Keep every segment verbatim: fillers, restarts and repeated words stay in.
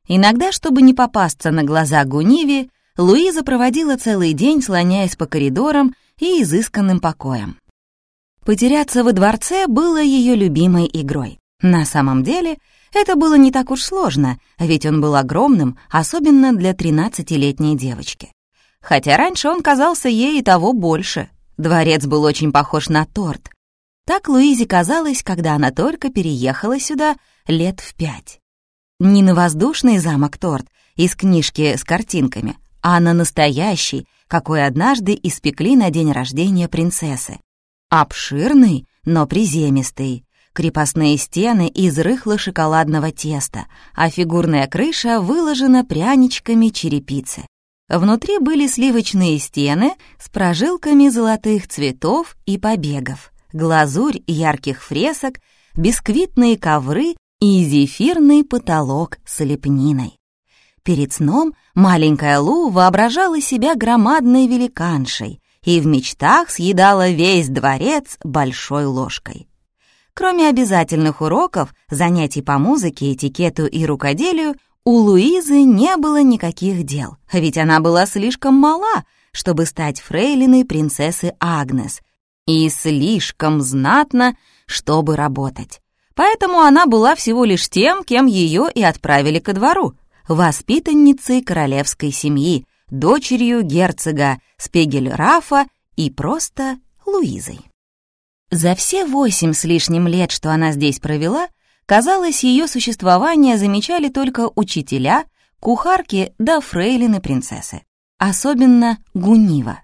Иногда, чтобы не попасться на глаза Гуниве, Луиза проводила целый день, слоняясь по коридорам и изысканным покоям. Потеряться во дворце было ее любимой игрой. На самом деле, это было не так уж сложно, ведь он был огромным, особенно для тринадцатилетней девочки. Хотя раньше он казался ей и того больше. Дворец был очень похож на торт. Так Луизе казалось, когда она только переехала сюда лет в пять. Не на воздушный замок-торт из книжки с картинками, а на настоящий, какой однажды испекли на день рождения принцессы. Обширный, но приземистый, крепостные стены из рыхло-шоколадного теста, а фигурная крыша выложена пряничками черепицы. Внутри были сливочные стены с прожилками золотых цветов и побегов, глазурь ярких фресок, бисквитные ковры и зефирный потолок с лепниной. Перед сном маленькая Лу воображала себя громадной великаншей и в мечтах съедала весь дворец большой ложкой. Кроме обязательных уроков, занятий по музыке, этикету и рукоделию, у Луизы не было никаких дел, ведь она была слишком мала, чтобы стать фрейлиной принцессы Агнес, и слишком знатна, чтобы работать. Поэтому она была всего лишь тем, кем ее и отправили ко двору — воспитанницей королевской семьи, дочерью герцога Спегельрафа и просто Луизой. За все восемь с лишним лет, что она здесь провела, казалось, ее существование замечали только учителя, кухарки да фрейлины принцессы. Особенно Гунива.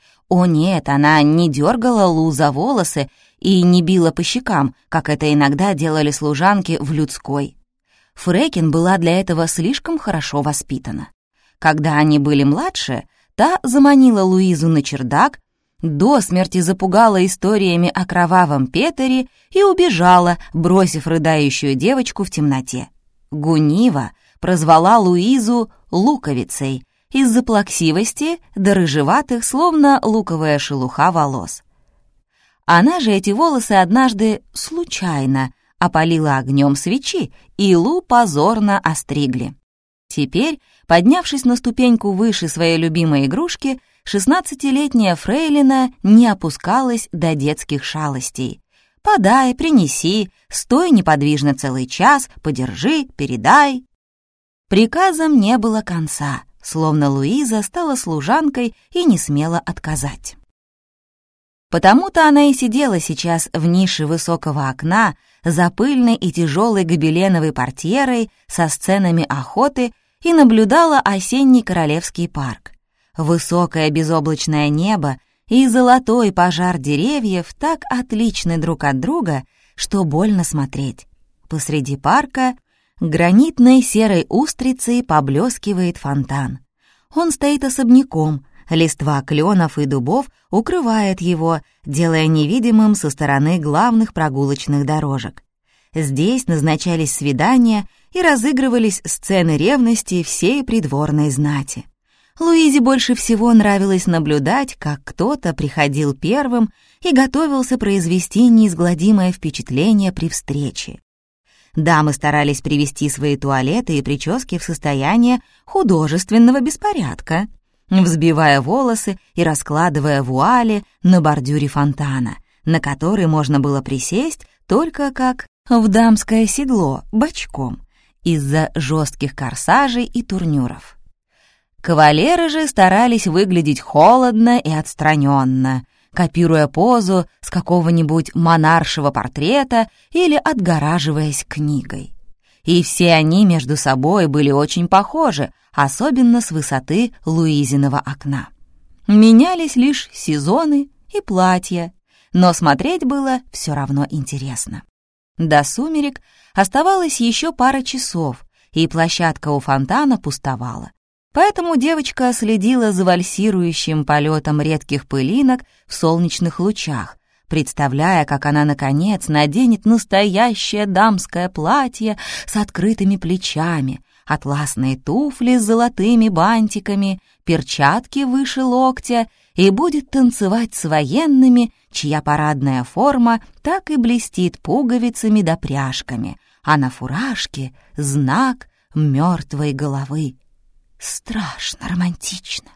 О нет, она не дергала Лу за волосы и не била по щекам, как это иногда делали служанки в людской. Фрекен была для этого слишком хорошо воспитана. Когда они были младше, та заманила Луизу на чердак, до смерти запугала историями о кровавом Петере и убежала, бросив рыдающую девочку в темноте. Гунива прозвала Луизу луковицей из-за плаксивости до рыжеватых, словно луковая шелуха, волос. Она же эти волосы однажды случайно опалила огнем свечи, и Лу позорно остригли. Теперь, поднявшись на ступеньку выше своей любимой игрушки, шестнадцатилетняя фрейлина не опускалась до детских шалостей. «Подай, принеси, стой неподвижно целый час, подержи, передай». Приказам не было конца, словно Луиза стала служанкой и не смела отказать. Потому-то она и сидела сейчас в нише высокого окна за пыльной и тяжелой гобеленовой портьерой со сценами охоты и наблюдала осенний королевский парк. Высокое безоблачное небо и золотой пожар деревьев так отличны друг от друга, что больно смотреть. Посреди парка гранитной серой устрицей поблескивает фонтан. Он стоит особняком, листва кленов и дубов укрывает его, делая невидимым со стороны главных прогулочных дорожек. Здесь назначались свидания и разыгрывались сцены ревности всей придворной знати. Луизе больше всего нравилось наблюдать, как кто-то приходил первым и готовился произвести неизгладимое впечатление при встрече. Дамы старались привести свои туалеты и прически в состояние художественного беспорядка, взбивая волосы и раскладывая вуали на бордюре фонтана, на который можно было присесть только как в дамское седло бочком из-за жестких корсажей и турнюров. Кавалеры же старались выглядеть холодно и отстраненно, копируя позу с какого-нибудь монаршего портрета или отгораживаясь книгой. И все они между собой были очень похожи, особенно с высоты Луизиного окна. Менялись лишь сезоны и платья, но смотреть было все равно интересно. До сумерек оставалось еще пара часов, и площадка у фонтана пустовала. Поэтому девочка следила за вальсирующим полетом редких пылинок в солнечных лучах, представляя, как она, наконец, наденет настоящее дамское платье с открытыми плечами, атласные туфли с золотыми бантиками, перчатки выше локтя и будет танцевать с военными, чья парадная форма так и блестит пуговицами да пряжками, а на фуражке знак мертвой головы. Страшно романтично.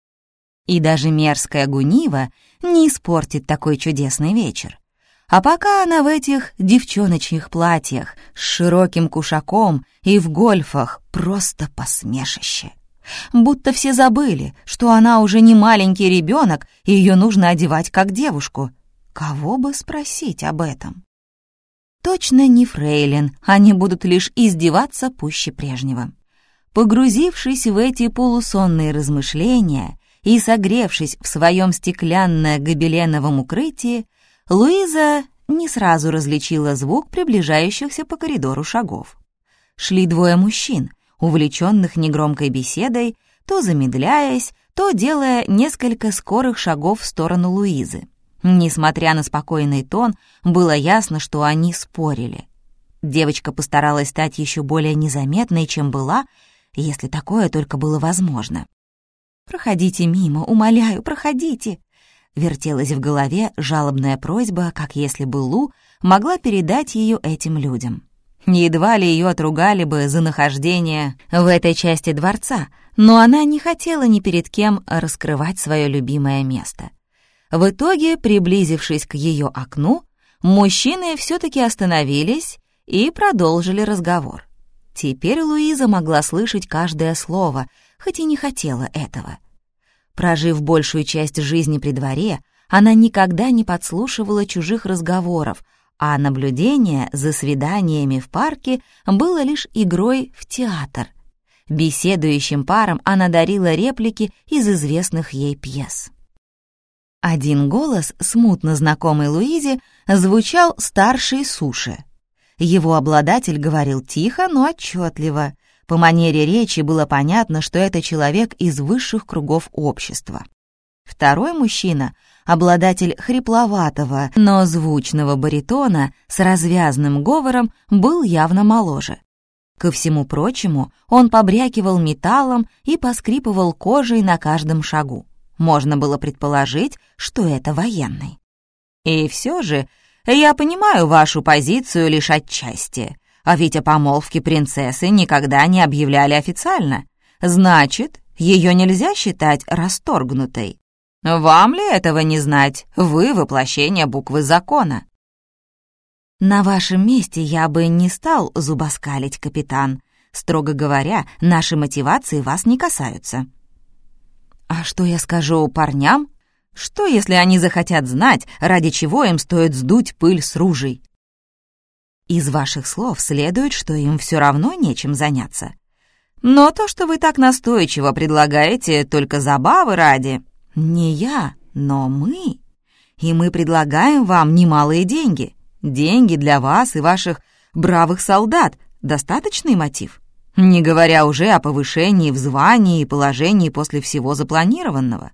И даже мерзкая Гунива не испортит такой чудесный вечер. А пока она в этих девчоночьих платьях с широким кушаком и в гольфах, просто посмешище. Будто все забыли, что она уже не маленький ребенок, и ее нужно одевать как девушку. Кого бы спросить об этом? Точно не фрейлин, они будут лишь издеваться пуще прежнего. Погрузившись в эти полусонные размышления и согревшись в своем стеклянно-гобеленовом укрытии, Луиза не сразу различила звук приближающихся по коридору шагов. Шли двое мужчин, увлеченных негромкой беседой, то замедляясь, то делая несколько скорых шагов в сторону Луизы. Несмотря на спокойный тон, было ясно, что они спорили. Девочка постаралась стать еще более незаметной, чем была, если такое только было возможно. «Проходите мимо, умоляю, проходите!» Вертелась в голове жалобная просьба, как если бы Лу могла передать ее этим людям. Едва ли ее отругали бы за нахождение в этой части дворца, но она не хотела ни перед кем раскрывать свое любимое место. В итоге, приблизившись к ее окну, мужчины все-таки остановились и продолжили разговор. Теперь Луиза могла слышать каждое слово, хоть и не хотела этого. Прожив большую часть жизни при дворе, она никогда не подслушивала чужих разговоров, а наблюдение за свиданиями в парке было лишь игрой в театр. Беседующим парам она дарила реплики из известных ей пьес. Один голос, смутно знакомый Луизе, звучал старший Суши. Его обладатель говорил тихо, но отчетливо. По манере речи было понятно, что это человек из высших кругов общества. Второй мужчина, обладатель хрипловатого, но звучного баритона с развязным говором, был явно моложе. Ко всему прочему, он побрякивал металлом и поскрипывал кожей на каждом шагу. Можно было предположить, что это военный. И все же я понимаю вашу позицию лишь отчасти. А ведь о помолвке принцессы никогда не объявляли официально. Значит, ее нельзя считать расторгнутой. Вам ли этого не знать? Вы — воплощение буквы закона. На вашем месте я бы не стал зубоскалить, капитан. Строго говоря, наши мотивации вас не касаются. А что я скажу парням? Что, если они захотят знать, ради чего им стоит сдуть пыль с ружей? Из ваших слов следует, что им все равно нечем заняться. Но то, что вы так настойчиво предлагаете, только забавы ради. Не я, но мы. И мы предлагаем вам немалые деньги. Деньги для вас и ваших бравых солдат. Достаточный мотив? Не говоря уже о повышении в звании и положении после всего запланированного.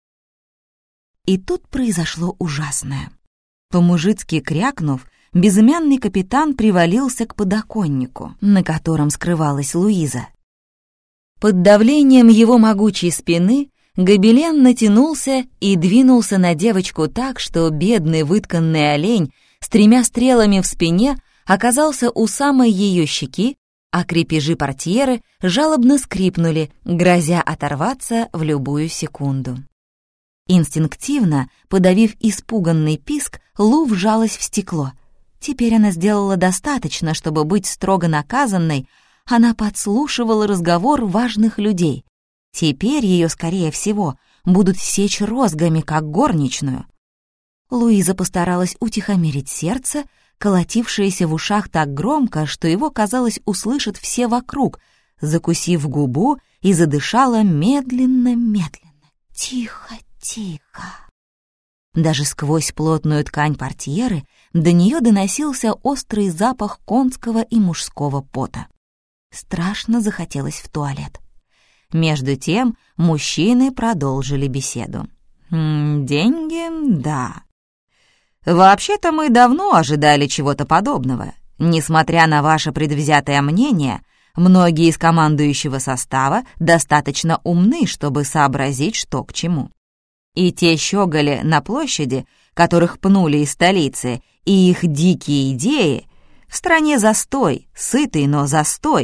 И тут произошло ужасное. По-мужицки крякнув, безымянный капитан привалился к подоконнику, на котором скрывалась Луиза. Под давлением его могучей спины гобелен натянулся и двинулся на девочку так, что бедный вытканный олень с тремя стрелами в спине оказался у самой ее щеки, а крепежи портьеры жалобно скрипнули, грозя оторваться в любую секунду. Инстинктивно, подавив испуганный писк, Лу вжалась в стекло. Теперь она сделала достаточно, чтобы быть строго наказанной. Она подслушивала разговор важных людей. Теперь ее, скорее всего, будут сечь розгами, как горничную. Луиза постаралась утихомирить сердце, колотившееся в ушах так громко, что его, казалось, услышат все вокруг, закусив губу, и задышала медленно-медленно. Тихо, тихо. Даже сквозь плотную ткань портьеры до нее доносился острый запах конского и мужского пота. Страшно захотелось в туалет. Между тем мужчины продолжили беседу. «М, «Деньги, да. Вообще-то мы давно ожидали чего-то подобного. Несмотря на ваше предвзятое мнение, многие из командующего состава достаточно умны, чтобы сообразить, что к чему. И те щеголи на площади, которых пнули из столицы, и их дикие идеи, в стране застой, сытый, но застой,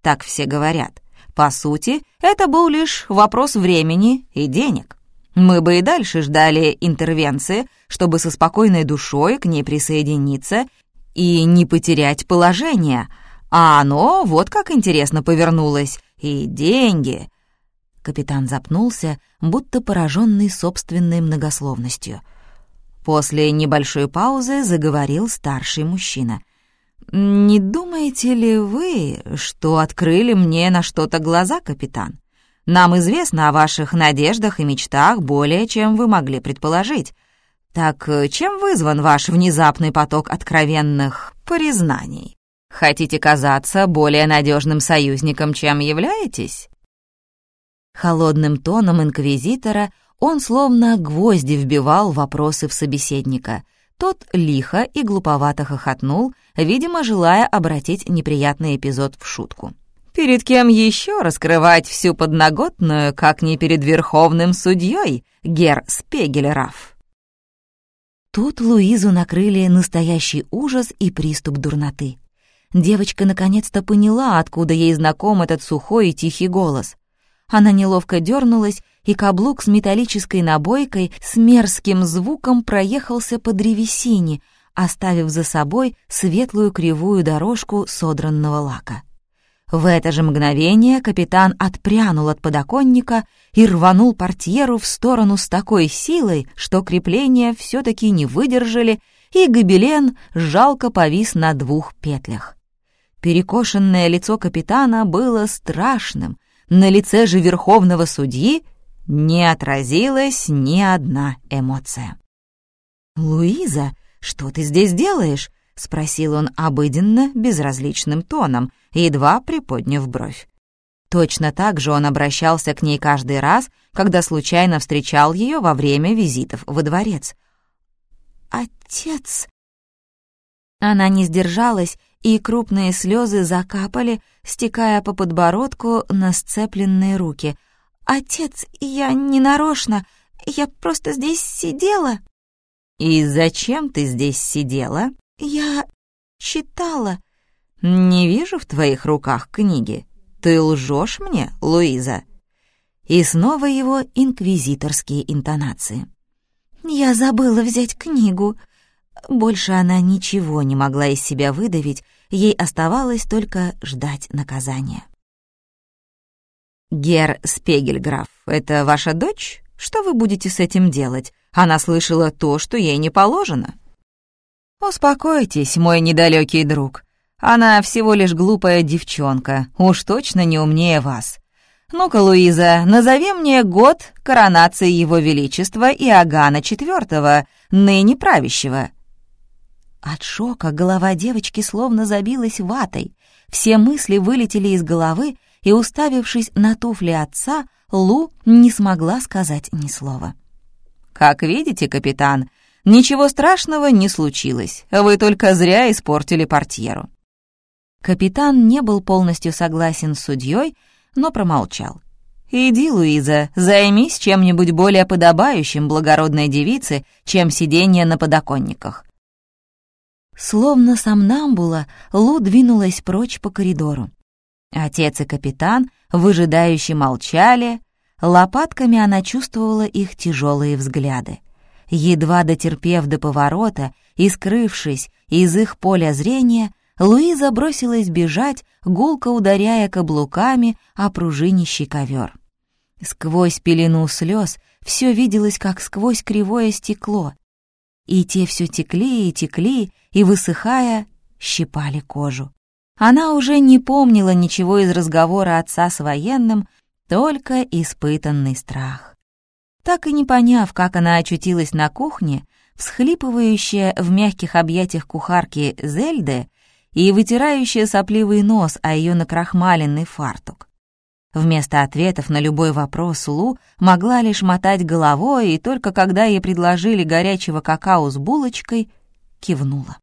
так все говорят. По сути, это был лишь вопрос времени и денег. Мы бы и дальше ждали интервенции, чтобы со спокойной душой к ней присоединиться и не потерять положение. А оно вот как интересно повернулось. И деньги. Капитан запнулся, будто пораженный собственной многословностью. После небольшой паузы заговорил старший мужчина. «Не думаете ли вы, что открыли мне на что-то глаза, капитан? Нам известно о ваших надеждах и мечтах более, чем вы могли предположить. Так чем вызван ваш внезапный поток откровенных признаний? Хотите казаться более надежным союзником, чем являетесь?» Холодным тоном инквизитора он словно гвозди вбивал вопросы в собеседника. Тот лихо и глуповато хохотнул, видимо, желая обратить неприятный эпизод в шутку. «Перед кем еще раскрывать всю подноготную, как не перед верховным судьей, герр Спегельраф?» Тут Луизу накрыли настоящий ужас и приступ дурноты. Девочка наконец-то поняла, откуда ей знаком этот сухой и тихий голос. Она неловко дернулась, и каблук с металлической набойкой с мерзким звуком проехался по древесине, оставив за собой светлую кривую дорожку содранного лака. В это же мгновение капитан отпрянул от подоконника и рванул портьеру в сторону с такой силой, что крепления все-таки не выдержали, и гобелен жалко повис на двух петлях. Перекошенное лицо капитана было страшным, на лице же верховного судьи не отразилась ни одна эмоция. «Луиза, что ты здесь делаешь?» — спросил он обыденно, безразличным тоном, едва приподняв бровь. Точно так же он обращался к ней каждый раз, когда случайно встречал ее во время визитов во дворец. «Отец...» Она не сдержалась, и крупные слезы закапали, стекая по подбородку на сцепленные руки. «Отец, я не нарочно, я просто здесь сидела». «И зачем ты здесь сидела?» «Я читала». «Не вижу в твоих руках книги. Ты лжешь мне, Луиза?» И снова его инквизиторские интонации. «Я забыла взять книгу». Больше она ничего не могла из себя выдавить, ей оставалось только ждать наказания. «Герр Спегельграф, это ваша дочь? Что вы будете с этим делать? Она слышала то, что ей не положено». «Успокойтесь, мой недалекий друг. Она всего лишь глупая девчонка, уж точно не умнее вас. Ну-ка, Луиза, назови мне год коронации Его Величества Иоганна четвёртого, ныне правящего». От шока голова девочки словно забилась ватой. Все мысли вылетели из головы, и, уставившись на туфли отца, Лу не смогла сказать ни слова. «Как видите, капитан, ничего страшного не случилось. Вы только зря испортили портьеру». Капитан не был полностью согласен с судьей, но промолчал. «Иди, Луиза, займись чем-нибудь более подобающим благородной девице, чем сидение на подоконниках». Словно сомнамбула, Лу двинулась прочь по коридору. Отец и капитан выжидающе молчали, лопатками она чувствовала их тяжелые взгляды. Едва дотерпев до поворота и скрывшись из их поля зрения, Луиза бросилась бежать, гулко ударяя каблуками о пружинищий ковер. Сквозь пелену слез все виделось, как сквозь кривое стекло, и те все текли и текли, и, высыхая, щипали кожу. Она уже не помнила ничего из разговора отца с военным, только испытанный страх. Так и не поняв, как она очутилась на кухне, всхлипывающая в мягких объятиях кухарки Зельды и вытирающая сопливый нос о ее накрахмаленный фартук. Вместо ответов на любой вопрос Лу могла лишь мотать головой, и только когда ей предложили горячего какао с булочкой, кивнула.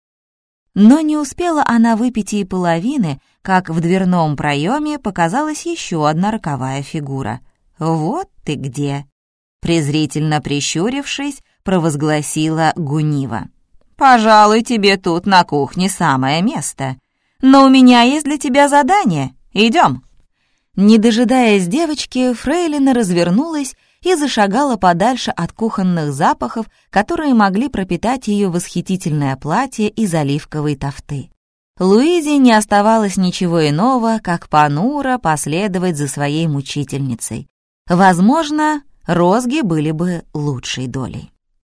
Но не успела она выпить и половины, как в дверном проеме показалась еще одна роковая фигура. «Вот ты где!» Презрительно прищурившись, провозгласила Гунива. «Пожалуй, тебе тут на кухне самое место. Но у меня есть для тебя задание. идем!» Не дожидаясь девочки, фрейлина развернулась и зашагала подальше от кухонных запахов, которые могли пропитать ее восхитительное платье из оливковой тафты. Луизе не оставалось ничего иного, как понуро последовать за своей мучительницей. Возможно, розги были бы лучшей долей.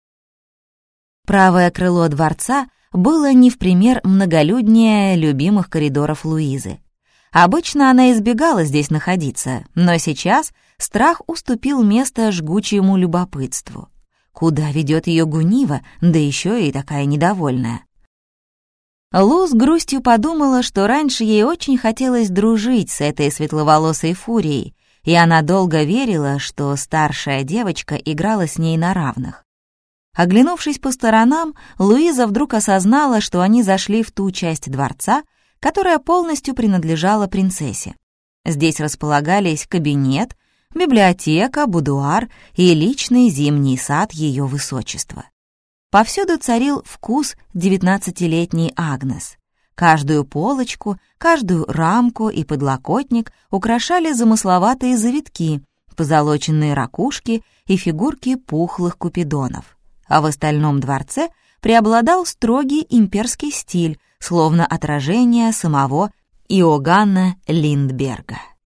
Правое крыло дворца было не в пример многолюднее любимых коридоров Луизы. Обычно она избегала здесь находиться, но сейчас страх уступил место жгучему любопытству. Куда ведет ее Гунива, да еще и такая недовольная? Лу с грустью подумала, что раньше ей очень хотелось дружить с этой светловолосой фурией, и она долго верила, что старшая девочка играла с ней на равных. Оглянувшись по сторонам, Луиза вдруг осознала, что они зашли в ту часть дворца, которая полностью принадлежала принцессе. Здесь располагались кабинет, библиотека, будуар и личный зимний сад ее высочества. Повсюду царил вкус девятнадцатилетней Агнес. Каждую полочку, каждую рамку и подлокотник украшали замысловатые завитки, позолоченные ракушки и фигурки пухлых купидонов. А в остальном дворце преобладал строгий имперский стиль, словно отражение самого Иоганна Линдберга.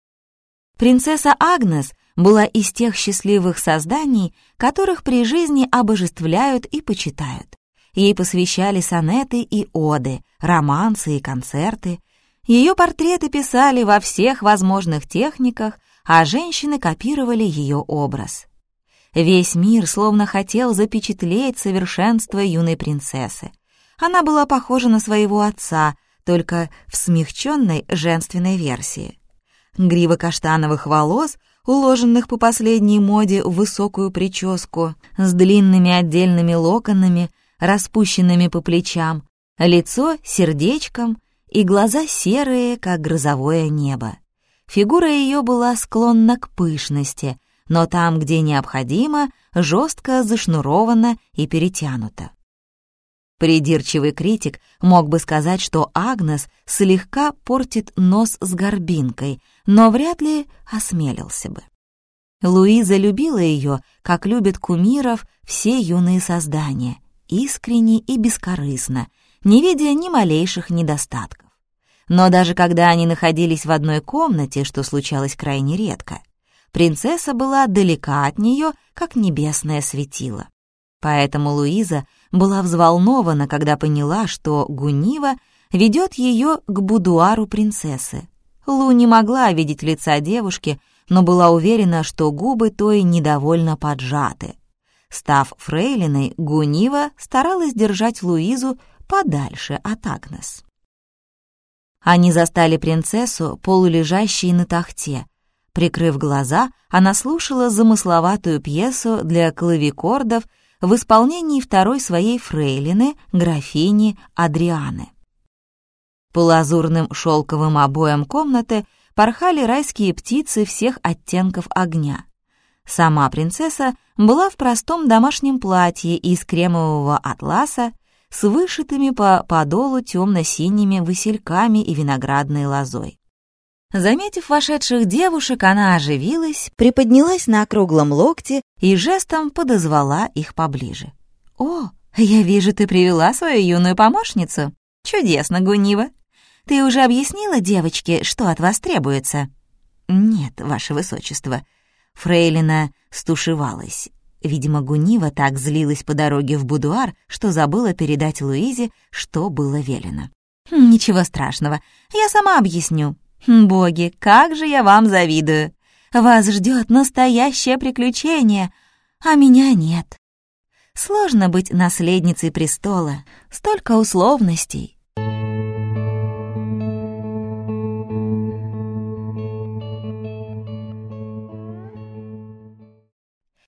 Принцесса Агнес была из тех счастливых созданий, которых при жизни обожествляют и почитают. Ей посвящали сонеты и оды, романсы и концерты. Ее портреты писали во всех возможных техниках, а женщины копировали ее образ. Весь мир словно хотел запечатлеть совершенство юной принцессы. Она была похожа на своего отца, только в смягченной женственной версии. Грива каштановых волос, уложенных по последней моде в высокую прическу, с длинными отдельными локонами, распущенными по плечам, лицо сердечком и глаза серые, как грозовое небо. Фигура ее была склонна к пышности, но там, где необходимо, жестко зашнурована и перетянута. Придирчивый критик мог бы сказать, что Агнес слегка портит нос с горбинкой, но вряд ли осмелился бы. Луиза любила ее, как любят кумиров все юные создания, искренне и бескорыстно, не видя ни малейших недостатков. Но даже когда они находились в одной комнате, что случалось крайне редко, принцесса была далека от нее, как небесное светило. Поэтому Луиза была взволнована, когда поняла, что Гунива ведет ее к будуару принцессы. Лу не могла видеть лица девушки, но была уверена, что губы той недовольно поджаты. Став фрейлиной, Гунива старалась держать Луизу подальше от Агнес. Они застали принцессу, полулежащей на тахте. Прикрыв глаза, она слушала замысловатую пьесу для клавикордов в исполнении второй своей фрейлины, графини Адрианы. По лазурным шелковым обоям комнаты порхали райские птицы всех оттенков огня. Сама принцесса была в простом домашнем платье из кремового атласа с вышитыми по подолу темно-синими васильками и виноградной лозой. Заметив вошедших девушек, она оживилась, приподнялась на округлом локте и жестом подозвала их поближе. «О, я вижу, ты привела свою юную помощницу. Чудесно, Гунива. Ты уже объяснила девочке, что от вас требуется?» «Нет, ваше высочество». Фрейлина стушевалась. Видимо, Гунива так злилась по дороге в будуар, что забыла передать Луизе, что было велено. «Ничего страшного, я сама объясню. Боги, как же я вам завидую! Вас ждет настоящее приключение, а меня нет. Сложно быть наследницей престола, столько условностей.